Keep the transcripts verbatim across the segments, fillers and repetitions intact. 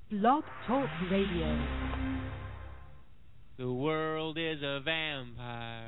Blog Talk Radio. The world is a vampire.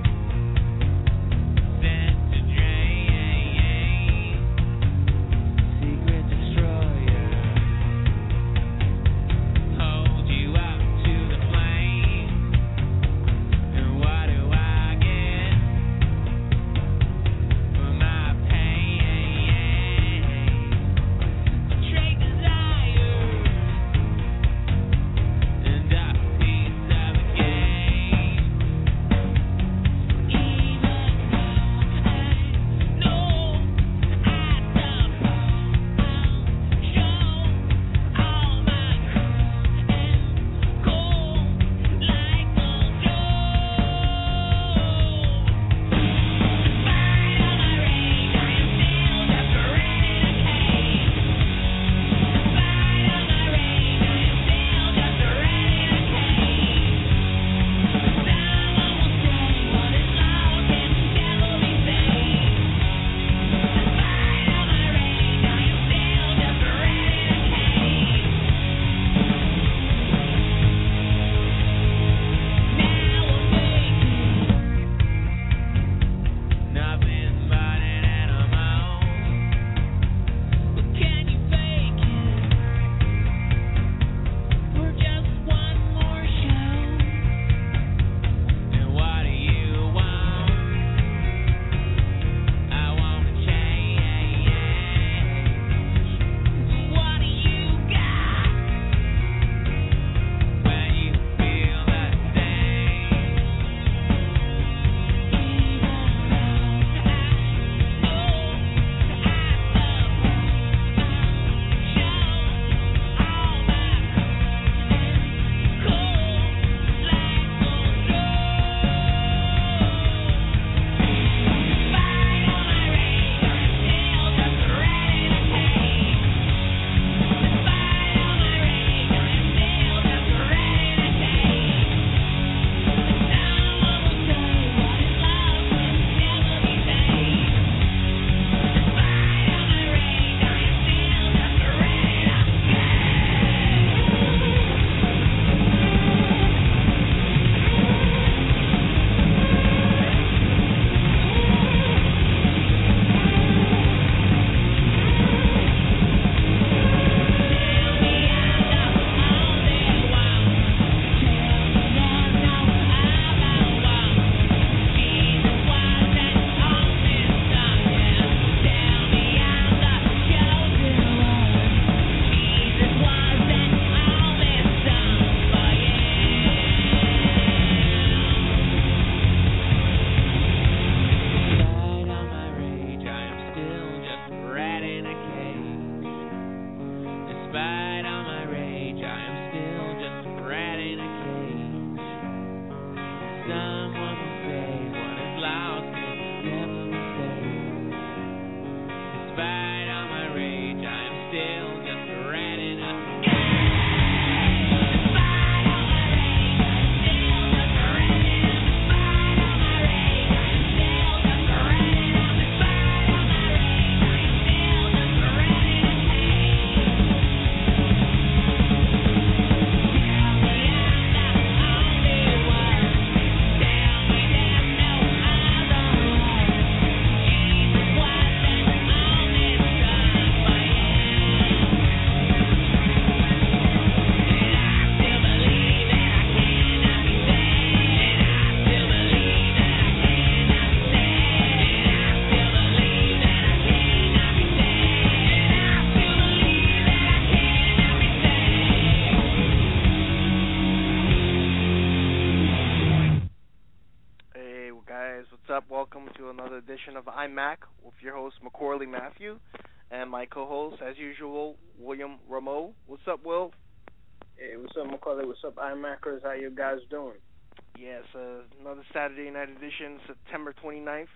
Edition of iMac with your host McCorley Matthew and my co-host, as usual, William Rameau. What's up, Will? Hey, what's up, McCorley? What's up, iMackers? How you guys doing? Yes, uh, another Saturday night edition, September twenty-ninth,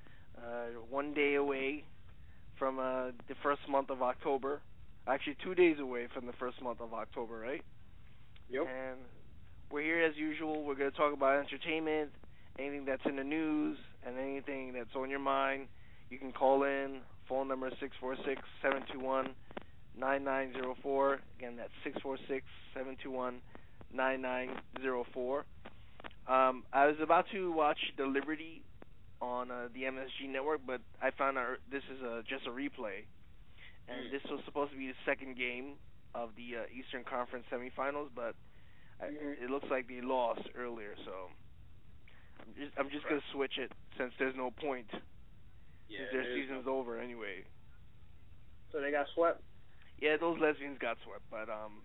uh, one day away from uh, the first month of October. Actually, two days away from the first month of October, right? Yep. And we're here as usual. We're going to talk about entertainment, anything that's in the news, and anything that's on your mind. You can call in. Phone number six four six, seven two one, nine nine zero four. Again, that's six four six, seven two one, nine nine zero four. Um, I was about to watch the Liberty on uh, the M S G network, but I found out this is a, just a replay. And this was supposed to be the second game of the uh, Eastern Conference semifinals, but I, it looks like they lost earlier, so I'm just, I'm just going to switch it since there's no point. Yeah, since their season's no. over anyway. So they got swept? Yeah, those lesbians got swept, but, um...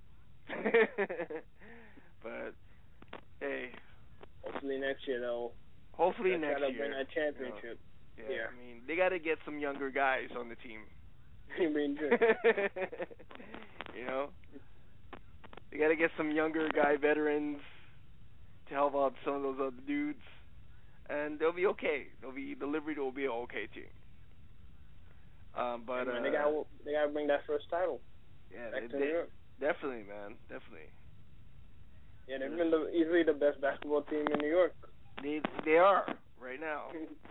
but, hey... Hopefully next year, though. Hopefully next year. Try to year. win a championship. You know, yeah, yeah, I mean, they got to get some younger guys on the team. You mean good. You know? They got to get some younger guy veterans to help out some of those other dudes. And they'll be okay. They'll be, the Liberty will be an okay team. Um, but, hey man, uh... They got they got to bring that first title. Yeah, back they, to they, New York. Definitely, man. Definitely. Yeah, they've been the, easily the best basketball team in New York. They they are right now.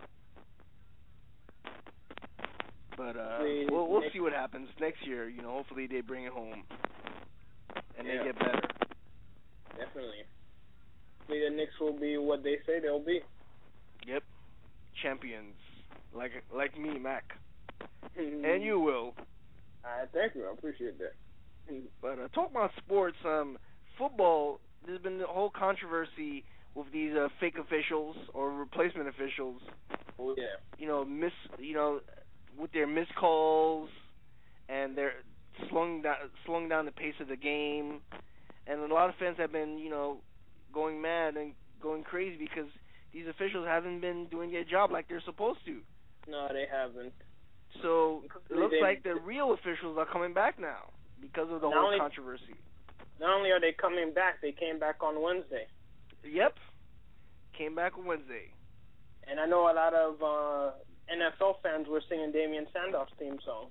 But uh, we'll we'll see what happens next year. You know, hopefully they bring it home and yeah. they get better. Definitely. Hopefully the Knicks will be what they say they'll be. Yep, champions like like me, Mac, and you will. I thank you. I appreciate that. But uh, talk about sports. Um, football. There's been a whole controversy with these uh, fake officials or replacement officials. Oh yeah. You know, miss. You know, with their missed calls and they're slowing down, slowing down the pace of the game, and a lot of fans have been, you know, going mad and going crazy because these officials haven't been doing their job like they're supposed to. No, they haven't. So it looks like the real officials are coming back now because of the not whole only, controversy. Not only are they coming back, they came back on Wednesday. Yep, came back on Wednesday. And I know a lot of uh, N F L fans were singing Damian Sandoff's theme song.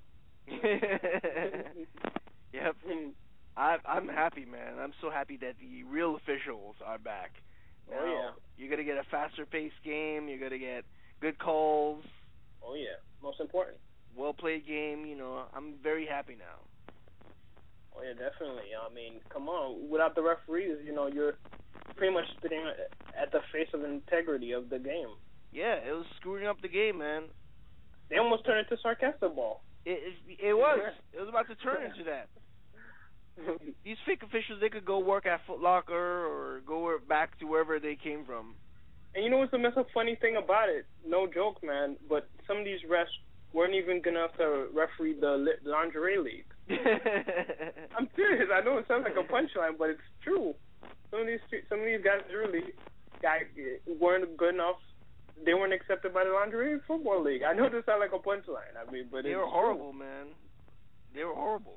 Yep. I, I'm happy, man. I'm so happy that the real officials are back. Now, oh, yeah. You're going to get a faster-paced game. You're going to get good calls. Oh, yeah. Most important. Well-played game. You know, I'm very happy now. Oh, yeah, definitely. I mean, come on. Without the referees, you know, you're pretty much sitting at the face of integrity of the game. Yeah, it was screwing up the game, man. They almost turned it to sarcastic ball. It, it, it was. It was about to turn into that. These fake officials, they could go work at Foot Locker or go back to wherever they came from. And you know what's the mess up funny thing about it? No joke, man, but some of these refs weren't even good enough to referee the lingerie league. I'm serious. I know it sounds like a punchline, but it's true. Some of these some of these guys really guys weren't good enough. They weren't accepted by the lingerie football league. I know this sounds like a punchline. I mean, but they it's were horrible, true. man. They were horrible.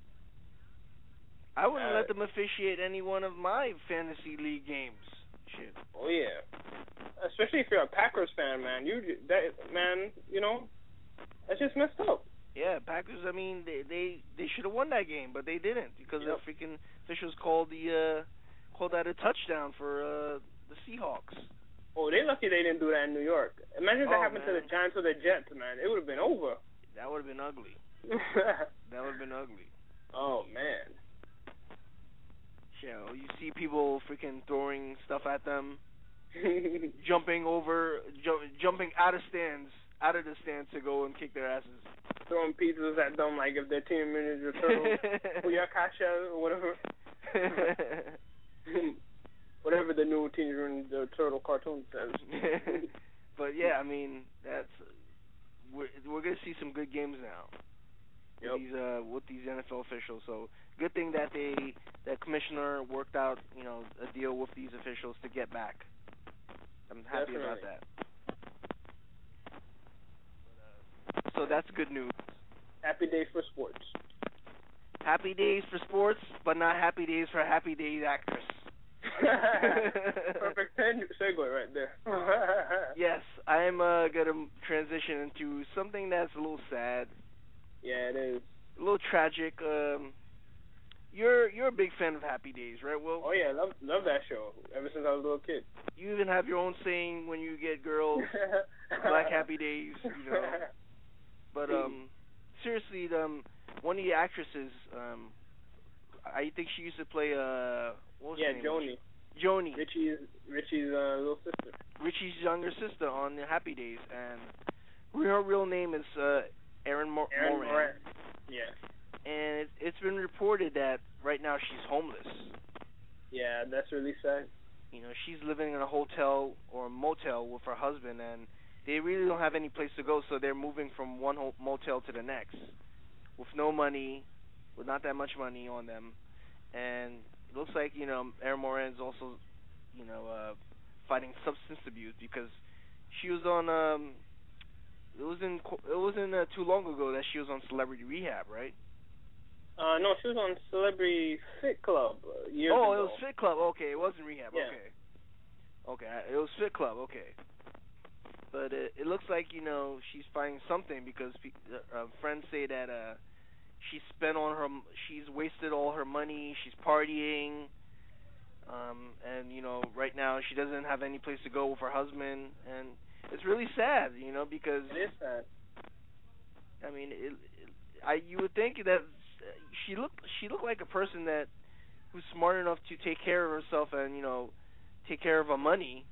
I wouldn't uh, let them officiate any one of my fantasy league games. Shit. Oh yeah. Especially if you're a Packers fan, man. You that man, you know, that's just messed up. Yeah, Packers. I mean, they they, they should have won that game, but they didn't because yep. the freaking officials called the uh, called that a touchdown for uh, the Seahawks. Oh, they lucky they didn't do that in New York. Imagine if oh, that happened man. to the Giants or the Jets, man. It would have been over. That would have been ugly. That would have been ugly. Oh man. You know, you see people freaking throwing stuff at them, jumping over, ju- jumping out of stands, out of the stands to go and kick their asses. Throwing pizzas at them like if they're Teenage Mutant Ninja Turtles, Booyakasha, or whatever. Whatever the new Teenage Mutant Ninja Turtle cartoon says. But yeah, I mean, that's we're we're gonna see some good games now. Yep. With these uh with these N F L officials. So good thing that they that commissioner worked out, you know, a deal with these officials to get back. I'm happy Definitely. about that. So that's good news. Happy day for sports. Happy days for sports, but not happy days for happy days actress. Perfect segue right there. Yes, I am uh, gonna transition into something that's a little sad. Yeah, it is. A little tragic. Um, you're you're a big fan of Happy Days, right, Will? Oh yeah, love love that show. Ever since I was a little kid. You even have your own saying when you get girls, Black Happy Days, you know. But um, seriously, um, one of the actresses. Um, I think she used to play. Uh, what was yeah, her name? Joni. Joni. Richie's Richie's uh, little sister. Richie's younger sister on the Happy Days, and her real name is uh, Erin Mor- Erin Moran. Moran. Yeah. And it, it's been reported that right now she's homeless. Yeah, that's really sad. You know, she's living in a hotel or a motel with her husband, and they really don't have any place to go, so they're moving from one ho- motel to the next with no money, with not that much money on them. And it looks like, you know, Erin Moran's also, you know, uh, fighting substance abuse because she was on, um, it wasn't, it wasn't uh, too long ago that she was on Celebrity Rehab, right? Uh, no, she was on Celebrity Fit Club uh, years oh, ago. Oh, it was Fit Club. Okay, it wasn't Rehab. Yeah. Okay. Okay, it was Fit Club. Okay. But it, it looks like, you know, she's finding something because pe- uh, friends say that uh, she spent on her, she's wasted all her money. She's partying, um, and you know, right now she doesn't have any place to go with her husband, and it's really sad, you know, because it is sad. I mean, it, it, I you would think that she looked she looked like a person that who's smart enough to take care of herself and you know take care of her money.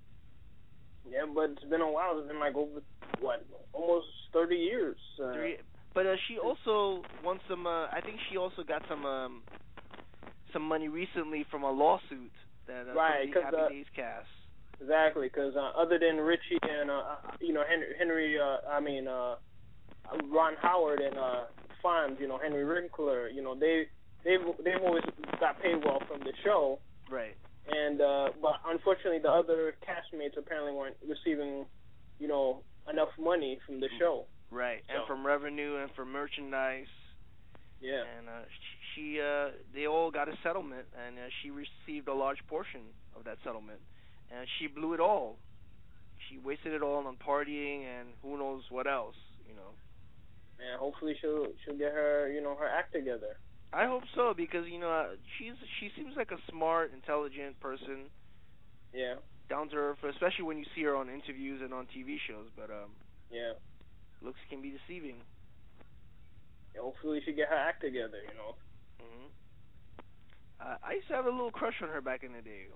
Yeah, but it's been a while. It's been like over what, almost thirty years. Uh, Three, but uh, she also won some. Uh, I think she also got some um, some money recently from a lawsuit that uh, right, from the Happy uh, Days cast. Exactly, because uh, other than Richie and uh, you know Henry, Henry uh, I mean uh, Ron Howard and uh, Fonz, you know Henry Winkler, you know they they've they've always got paid well from the show. Right. And uh, but unfortunately, the other castmates apparently weren't receiving, you know, enough money from the show. Right, so. and from revenue and from merchandise. Yeah. And uh, she, uh, they all got a settlement, and uh, she received a large portion of that settlement, and she blew it all. She wasted it all on partying and who knows what else, you know. And hopefully she'll she'll get her, you know, her act together. I hope so because you know uh, she's she seems like a smart, intelligent person. Yeah. Down to earth, especially when you see her on interviews and on T V shows. But um. Yeah. Looks can be deceiving. Yeah, hopefully she get her act together, you know. Mhm. Uh, I used to have a little crush on her back in the day.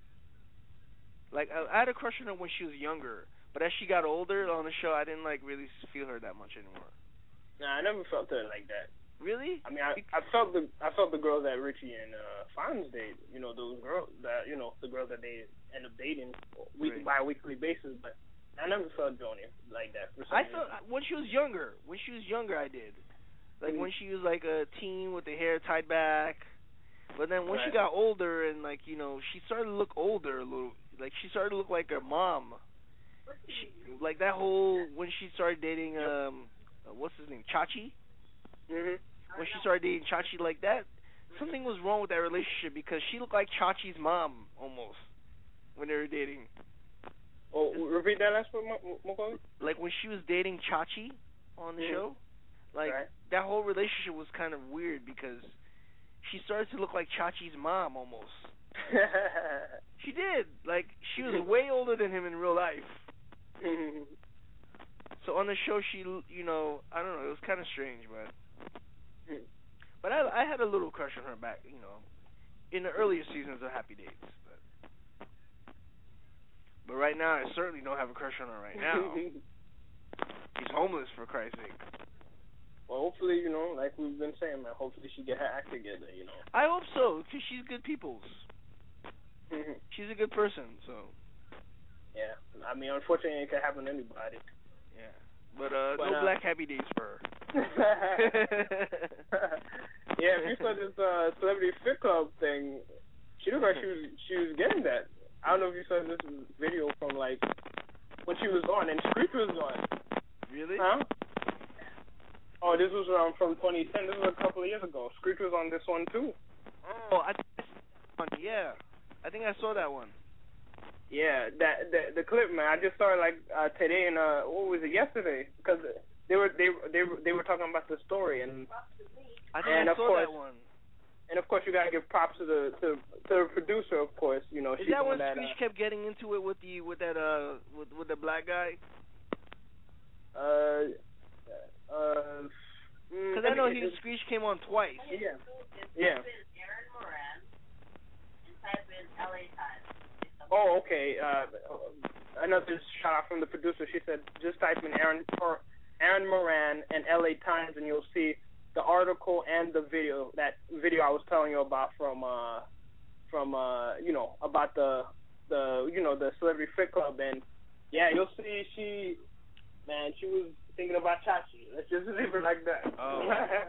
Like I, I had a crush on her when she was younger, but as she got older on the show, I didn't like really feel her that much anymore. Nah, I never felt her like that. Really? I mean, I, I felt the I felt the girls that Richie and uh, Fonz date. You know, those girls that you know the girls that they end up dating week right. by a weekly basis. But I never felt Joni like that. For some I reason. felt when she was younger. When she was younger, I did. Like mm-hmm. when she was like a teen with the hair tied back. But then when right. she got older and like you know she started to look older a little. Like she started to look like her mom. She, like that whole when she started dating um uh, what's his name Chachi. Mhm. When she started dating Chachi like that, something was wrong with that relationship because she looked like Chachi's mom almost when they were dating. Oh, repeat that last part, Macaulay? Like when she was dating Chachi on the mm-hmm. show, like right. that whole relationship was kind of weird because she started to look like Chachi's mom almost. She did. Like she was way older than him in real life. So on the show, she, you know, I don't know, it was kind of strange, but. But I, I had a little crush on her back, you know, in the earlier seasons of Happy Days. But, but right now, I certainly don't have a crush on her right now. She's homeless, for Christ's sake. Well, hopefully, you know, like we've been saying, man, hopefully she get her act together, you know. I hope so, because she's good peoples. She's a good person, so. Yeah, I mean, unfortunately, it can happen to anybody. Yeah, but, uh, but no uh, Black Happy Days for her. Yeah, if you saw this uh, Celebrity Fit Club thing, she looked like she was she was getting that. I don't know if you saw this video from like when she was on and Screech was on. Really? Huh? Oh, this was um, from twenty ten. This was a couple of years ago. Screech was on this one too. Oh, I think yeah, I think I saw that one. Yeah, that the the clip, man. I just saw it like uh, today and uh, what was it yesterday? Because they were they they were they were talking about the story and I think and I of saw course, that one. And of course, you gotta give props to the to, to the producer, of course. You know, is she's that when that, Screech uh, kept getting into it with the with that uh with with the black guy? Uh, uh, Because I know he Screech came on twice. Yeah. Yeah. Oh, okay. Uh, another shout out from the producer. She said, just type in Aaron or Aaron Moran and L A Times, and you'll see the article and the video. That video I was telling you about from, uh, from uh, you know, about the the you know the Celebrity Fit Club, and yeah, you'll see she, man, she was thinking about Chachi. Let's just leave it like that. Oh.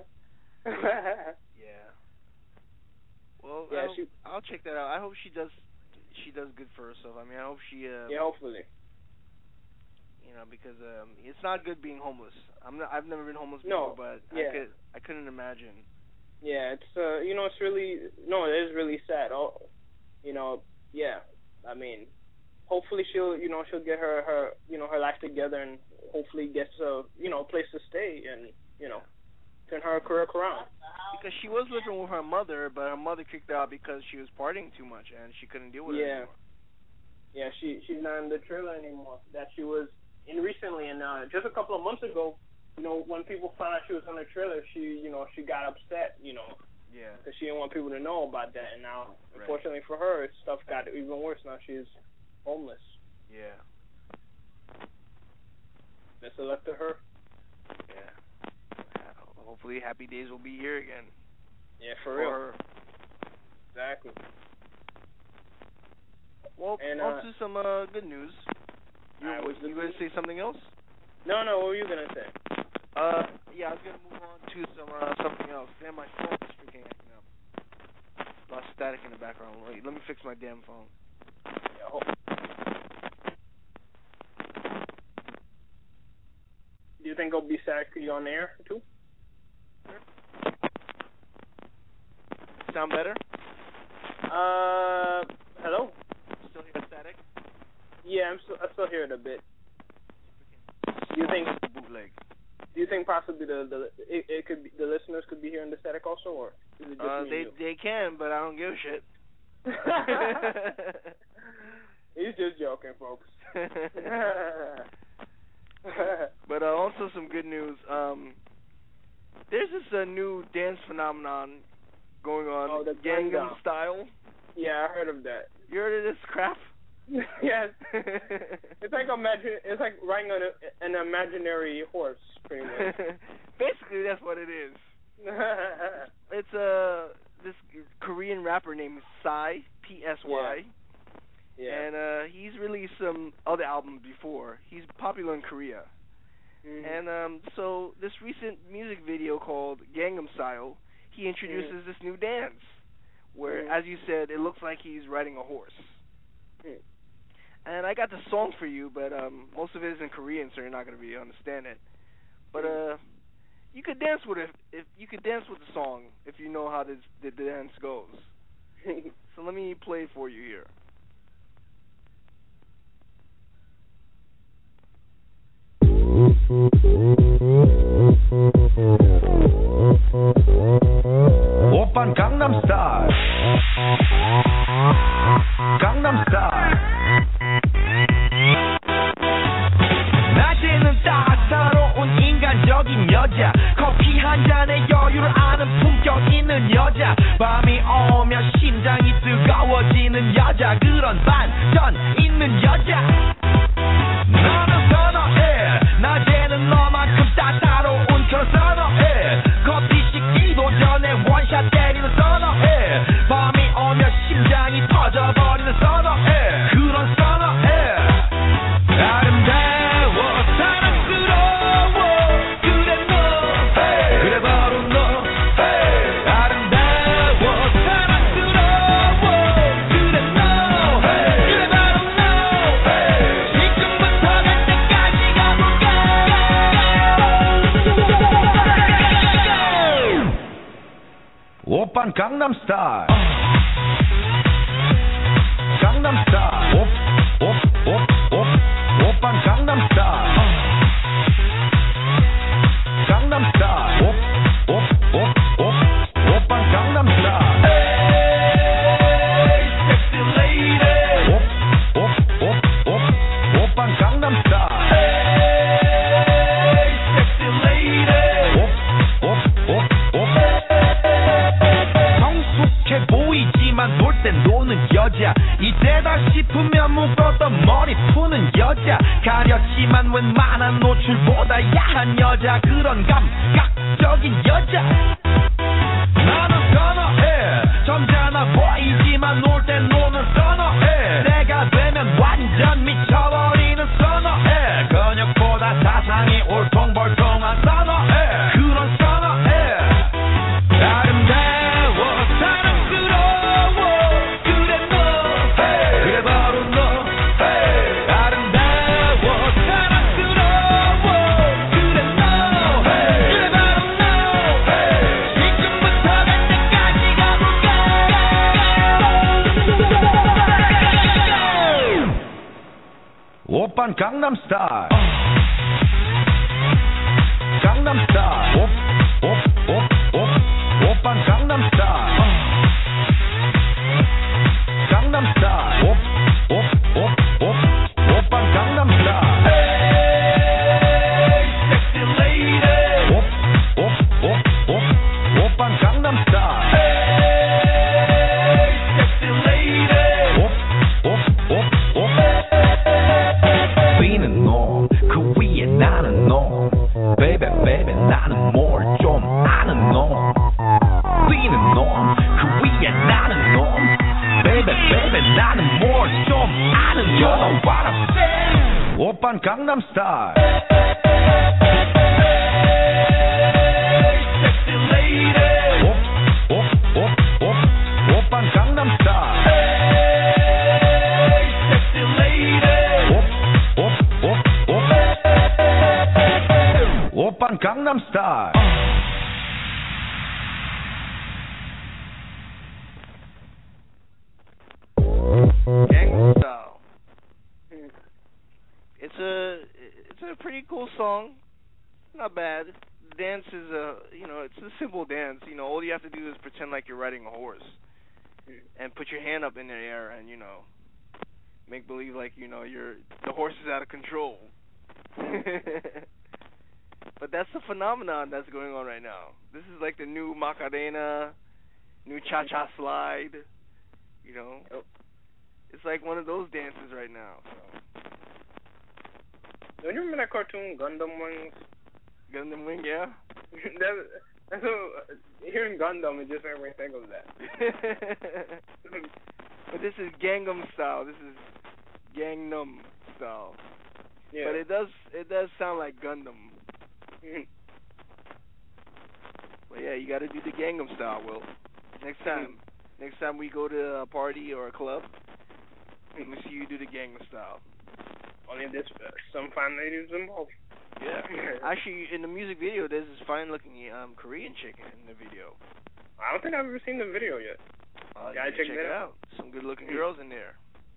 Yeah. Well, yeah, I'll, she, I'll check that out. I hope she does. She does good for herself. I mean, I hope she. Uh, yeah, hopefully. You know, because um, it's not good being homeless. I'm not, I've never been homeless before, No, but yeah. I could. I couldn't imagine. Yeah, it's uh, you know, it's really no, it is really sad. Oh, you know, yeah. I mean, hopefully she'll, you know, she'll get her, her, you know, her life together, and hopefully gets a, you know, place to stay, and you know, turn her career around. Because she was living with her mother, but her mother kicked her out because she was partying too much, and she couldn't deal with yeah. it anymore. Yeah, she she's not in the trailer anymore that she was in recently, and uh, just a couple of months ago, you know, when people found out she was on the trailer, she, you know, she got upset, you know. Yeah. Because she didn't want people to know about that, and now, right. unfortunately for her, stuff got even worse. Now she's homeless. Yeah. Best of luck to her. Yeah. Hopefully, happy days will be here again. Yeah, for, for real. Her. Exactly. Well, and, on uh, to some uh, good news. You, uh, was you going to say something else? No, no. What were you gonna say? Uh, yeah, I was gonna move on to some uh, something else. Damn, my phone is freaking acting up. A lot of static in the background. Wait, let me fix my damn phone. Yeah, oh. Do you think it'll be static to you on the air too? Sound better? Uh, hello. Still hear static? Yeah, I'm still, I still hear it a bit. Do you think bootleg? Do you think possibly the the it, it could be, the listeners could be hearing the static also, or is it just uh, me they and you? they can, but I don't give a shit. He's just joking, folks. But uh, also some good news. Um, there's this uh, new dance phenomenon going on, oh, the Gangnam Gangnam Style. Yeah, I heard of that. You heard of this crap? Yes. It's like imagine. It's like riding on a, an imaginary horse, pretty much. Basically, that's what it is. It's uh this Korean rapper named Psy, P S Y. Yeah. Yeah. And uh, he's released some other albums before. He's popular in Korea. Mm-hmm. And um, so this recent music video called Gangnam Style, he introduces mm-hmm. this new dance where, mm-hmm. as you said, it looks like he's riding a horse. Mm-hmm. And I got the song for you, but um, most of it is in Korean, so you're not going to be able to understand it. But uh, you could dance with it. If you could dance with the song if you know how this, the dance goes. So let me play it for you here. 오빤 강남 스타일 강남 스타일 낮에는 따사로운 인간적인 여자 커피 한 잔에 여유를 아는 품격 있는 여자 밤이 오면 심장이 뜨거워지는 여자 그런 반전 있는 여자 나는 선호해 낮에는 너만큼 따사로운 그런 선호해 커피 식기도 전에 원샷 때리는 선호해 밤이 오면 심장이 터져버리는 선호해 그런 선호해 아름다워 사랑스러워 그래 너 hey. 그래 바로 너 hey. 아름다워 사랑스러워 그래 너 hey. 그래 바로 너 hey. 지금부터 갈 때까지 가볼까 오빤 강남 스타일 강남 스타일 옵옵옵옵 오빤 강남 스타일 강남 스타일 옵옵옵옵 오빤 강남 스타일 에이 섹시 레이디 옵옵옵옵 오빤 강남 스타일 에이 섹시 레이디 옵옵 여자 이때다 싶으면 묶었던 머리 푸는 여자 가렸지만 웬만한 노출보다 야한 여자 그런 감각적인 여자 나는 선어해 점잖아 보이지만 놀 땐 노는 선어해 내가 되면 완전 미쳐버리는 선어해 근육보다 사상이 울퉁불퉁한 선어해 그런 선어해 아름다워 사랑스러워 그래 너 hey. 그래 바로 너 hey. 아름다워 사랑스러워 그래 너 hey. 그래 바로 너 hey. 지금부터 갈 때까지 가볼까 오빤 강남스타일 강남스타일 오, 오, 오, 오, 오빤 강남스타일 강남스타일 오, 오, 오, 오, 오빤 강남스타일 Hey, sexy lady 오, 오, 오, 오, 오빤 강남스타일 Hey, sexy lady 오, 오, 오, 오 B는 너, 그 위에 나는 너 Baby, baby, 나는 뭘 좀 아는 놈 B는 놈, 그 위에 나는 놈 Baby, baby, 나는 뭘 좀 아는 놈 You know what I'm saying 오빤 강남스타일 Sexy lady 오, 오, 오, 오, 오빤 강남스타일 Sexy lady 오, 오, 오, 오 오빤 강남스타일 Gangnam Style. It's a it's a pretty cool song. Not bad. The dance is a you know it's a simple dance. You know all you have to do is pretend like you're riding a horse, and put your hand up in the air and you know make believe like you know you're the horse is out of control. But that's the phenomenon that's going on right now. This is like the new Macarena, new Cha-Cha slide. You know, it's like one of those dances right now. So. Don't you remember that cartoon Gundam Wings? Gundam Wing, yeah. that, that's a, hearing Gundam, it just made me think of that. But this is Gangnam Style. This is Gangnam Style. Yeah. But it does it does sound like Gundam. But yeah, you got to do the Gangnam Style, Will. Next time, next time we go to a party or a club, let me see you do the Gangnam Style. Only this uh, some fine ladies involved. Yeah. Actually, in the music video, there's this fine-looking um, Korean chick in the video. I don't think I've ever seen the video yet. Uh, Gotta check, check that it out. out. Some good-looking girls in there.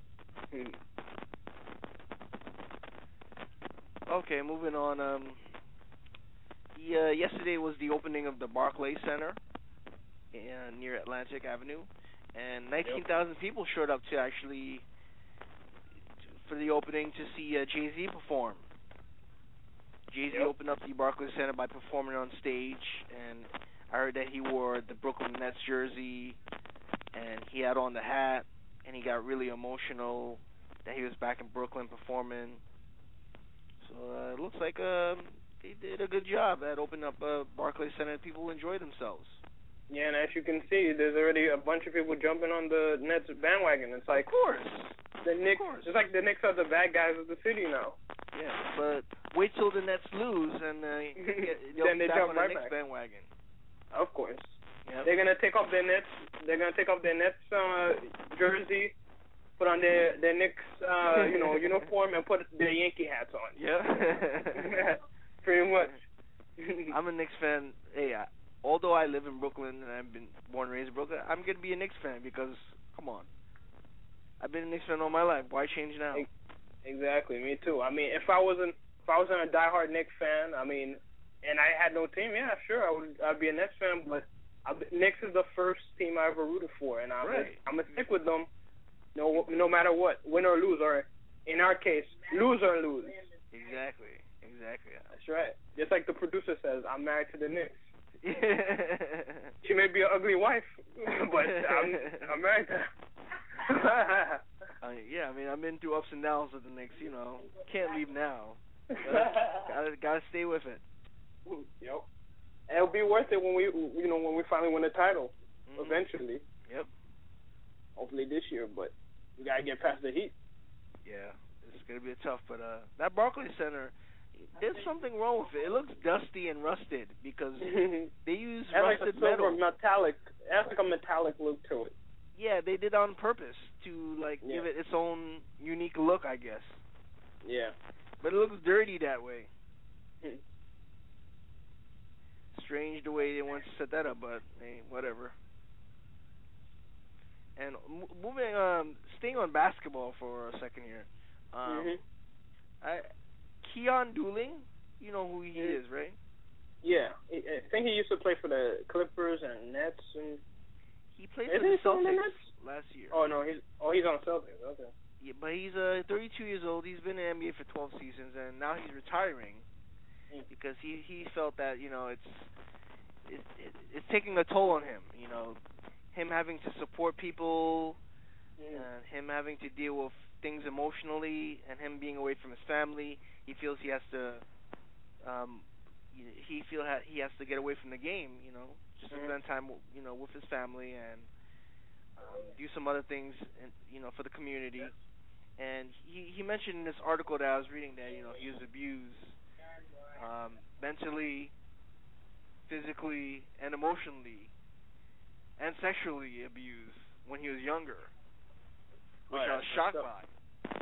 Okay, moving on. Um, yeah, yesterday was the opening of the Barclays Center in, near Atlantic Avenue, and nineteen thousand people showed up to actually for the opening to see uh, Jay-Z perform. Jay-Z Yep. opened up the Barclays Center by performing on stage, and I heard that he wore the Brooklyn Nets jersey, and he had on the hat, and he got really emotional that he was back in Brooklyn performing. So uh, it looks like uh, they did a good job at opening up uh, Barclays Center, and people enjoyed themselves. Yeah, and as you can see, there's already a bunch of people jumping on the Nets bandwagon. It's like, of course, the Knicks. of course. It's like the Knicks are the bad guys of the city now. Yeah, but wait till the Nets lose, and uh, they'll Then be they back jump on the right Knicks back. bandwagon. Of course. Yep. They're gonna take off their Nets. They're gonna take off their Nets uh, jersey, put on their their Knicks uh, you know uniform, and put their Yankee hats on. Yeah. Pretty much. I'm a Knicks fan. Hey, I, although I live in Brooklyn and I've been born and raised in Brooklyn, I'm gonna be a Knicks fan because, come on, I've been a Knicks fan all my life. Why change now? Exactly, me too. I mean, if I wasn't if I wasn't a diehard Knicks fan, I mean, and I had no team, yeah, sure, I would I'd be a Knicks fan. But I, Knicks is the first team I ever rooted for, and I'm Right. I'm gonna stick with them, no no matter what, win or lose, or in our case, lose or lose. Exactly, exactly. That's right. Just like the producer says, I'm married to the Knicks. She may be an ugly wife, but I'm I'm married to her. uh, yeah, I mean, I've been through ups and downs with the Knicks. You know, can't leave now. Gotta, gotta, gotta stay with it. Yep. And it'll be worth it when we, you know, when we finally win the title, Mm-hmm. eventually. Yep. Hopefully this year, but we gotta get past the Heat. Yeah, it's gonna be tough, but uh, that Barclays Center, there's something wrong with it. It looks dusty and rusted because they use it has rusted like a silver metal. metallic. It has like a metallic look to it. Yeah, they did on purpose to like Yeah. give it its own unique look, I guess. Yeah. But it looks dirty that way. Hmm. Strange the way they want to set that up, but hey, whatever. And m- moving, um, staying on basketball for a second here. Um, Mhm. I, Keon Dooling, you know who he Mhm. is, right? Yeah, I I think he used to play for the Clippers and Nets and. He played Isn't for the he still in the Celtics Nets? last year. Oh no, he's oh he's on Celtics. Okay. Yeah, but he's uh, thirty-two years old. He's been in the N B A for twelve seasons, and now he's retiring Mm. because he he felt that you know it's it, it, it's taking a toll on him. You know, him having to support people, Mm. and him having to deal with things emotionally, and him being away from his family. He feels he has to. Um, he feel ha- he has to get away from the game. You know, just to Mhm. spend time you know with his family and um, do some other things, in, you know, for the community. And he he mentioned in this article that I was reading that you know he was abused um, mentally, physically, and emotionally, and sexually abused when he was younger, which Oh, yeah, I was that's shocked tough. by.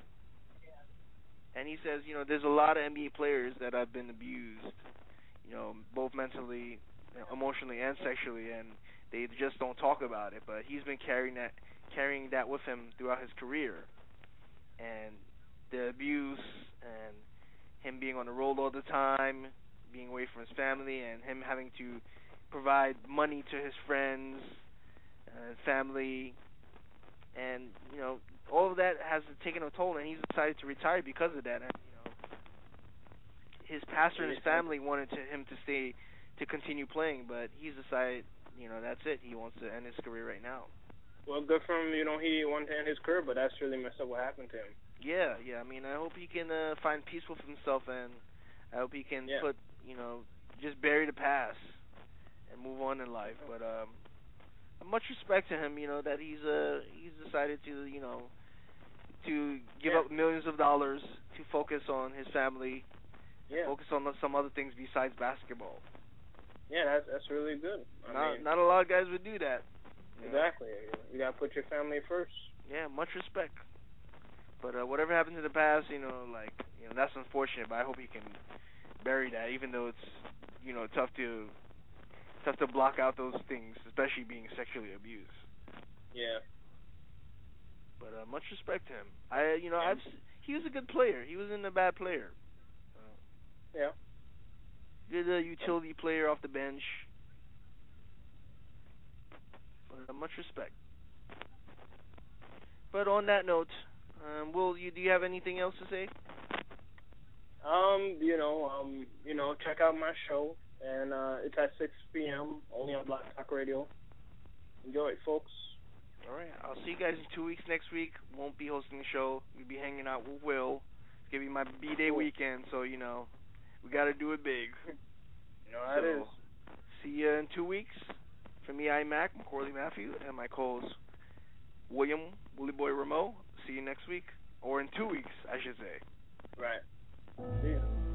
And he says, you know, there's a lot of N B A players that have been abused, you know, both mentally, emotionally, and sexually, and they just don't talk about it. But he's been carrying that carrying that with him throughout his career. And the abuse and him being on the road all the time, being away from his family, and him having to provide money to his friends and family, and you know all of that has taken a toll, and he's decided to retire because of that. And you know, his pastor and his family wanted to, him to stay to continue playing, but he's decided, you know, that's it. He wants to end his career right now. Well, good for him. You know, he wanted to end his career, but that's really messed up what happened to him. Yeah, yeah. I mean, I hope he can uh, find peace with himself, and I hope he can Yeah. put, you know, just bury the past and move on in life. But um, much respect to him, you know, that he's uh he's decided to, you know, to give Yeah. up millions of dollars to focus on his family, Yeah. focus on some other things besides basketball. Yeah, that's that's really good. I not mean, not a lot of guys would do that. you know. exactly. You gotta put your family first. Yeah, much respect. But uh, whatever happened in the past, you know, like you know, that's unfortunate. But I hope he can bury that, even though it's you know tough to tough to block out those things, especially being sexually abused. Yeah. But uh, much respect to him. I you know Yeah. I've s- he was a good player. He wasn't a bad player. Uh, Yeah. good uh, utility player off the bench. But uh, much respect. But on that note, um, will you do you have anything else to say? Um, you know, um, you know, check out my show, and uh, it's at six p.m. only on Black Talk Radio. Enjoy it, folks. All right, I'll see you guys in two weeks. Next week, won't be hosting the show. We'll be hanging out with Will. It's gonna be my B-Day Cool. weekend, so you know we gotta do it big. You know how it So, is. see you in two weeks. For me, I'm Mac, Macaulay Matthew, and my co-host William Willie Boy Rameau. See you next week, or in two weeks, I should say. Right. See ya.